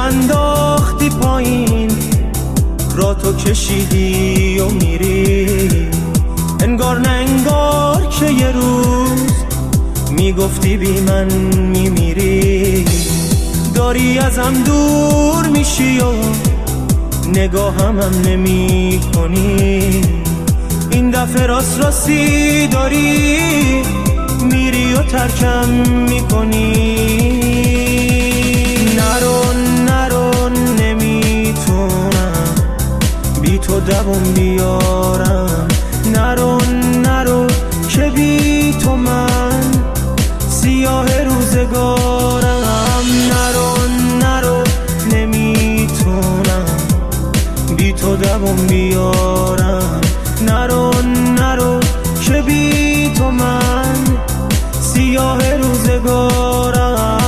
انداختی پایین، را تو کشیدی و میری. انگار نه انگار که یه روز میگفتی بی من میمیری. داری ازم دور میشی و نگاهم نمی کنی. این دفعه راست راستی داری میری و ترکم میکنی. نرو نمیتونم بی تو دوام بیارم. نرو که بی تو من سیاه روزگارم. نرو نمیتونم بی تو دوام بیارم. نرو که بی تو من سیاه روزگارم.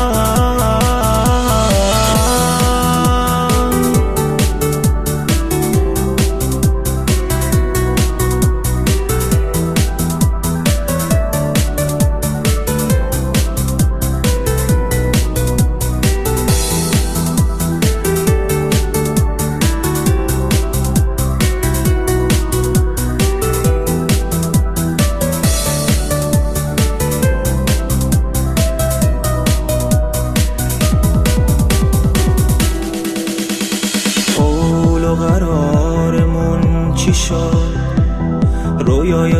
قرارمون چی شد؟ رویای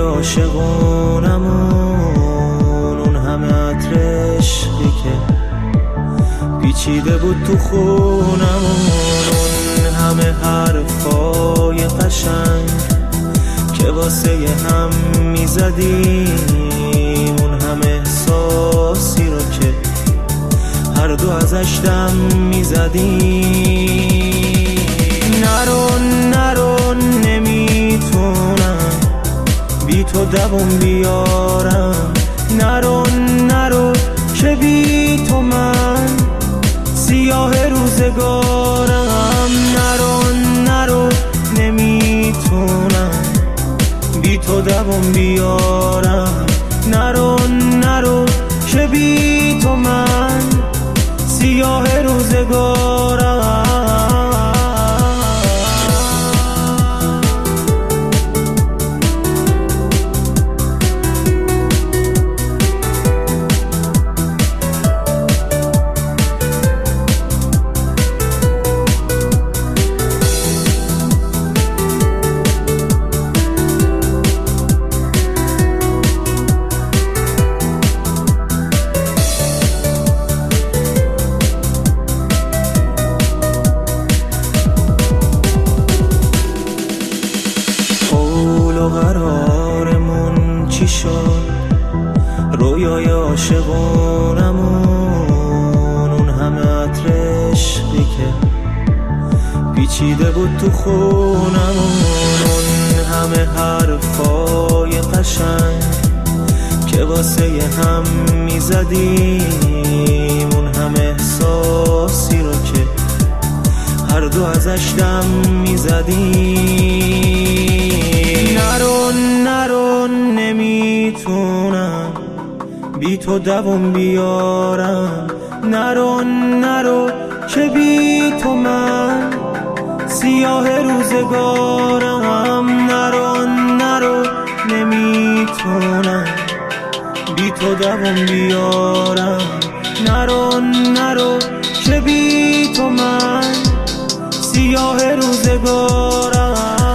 عاشقونمون، اون همه عطر عشقی که پیچیده بود تو خونمون، اون همه حرفای قشنگ که واسه هم میزدیم، اون همه احساسی رو که هر دو ازش دم میزدیم. نرو نمیتونم بی تو دوام بیارم. نرو که بی تو من سیاه روزگارم. نرو نمیتونم بی تو دوام بیارم. نرو که بی تو من سیاه روزگارم. قرارمون چی شد؟ رویای عاشقونمون، اون همه عطر عشقی که پیچیده بود تو خونمون، اون همه حرفای قشنگ که واسه هم میزدیم، اون همه احساسی رو که هر دو ازش دم میزدیم. نرو نمیتونم بی تو دوام بیارم. نرو که بی تو من سیاه روزگارم. نرو نمیتونم بی تو دوام بیارم. نرو که بی تو من سیاه روزگارم.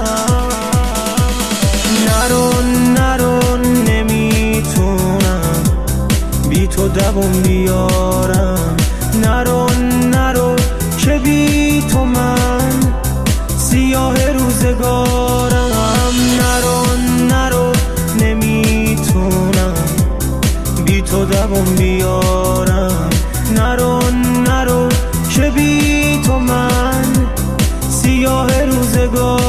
نرو نمیتونم بی تو دوام بیارم. نرو که بی تو من سیاه روزگارم. نرو نمیتونم بی تو دوام بیارم. نرو که بی تو من سیاه روزگارم.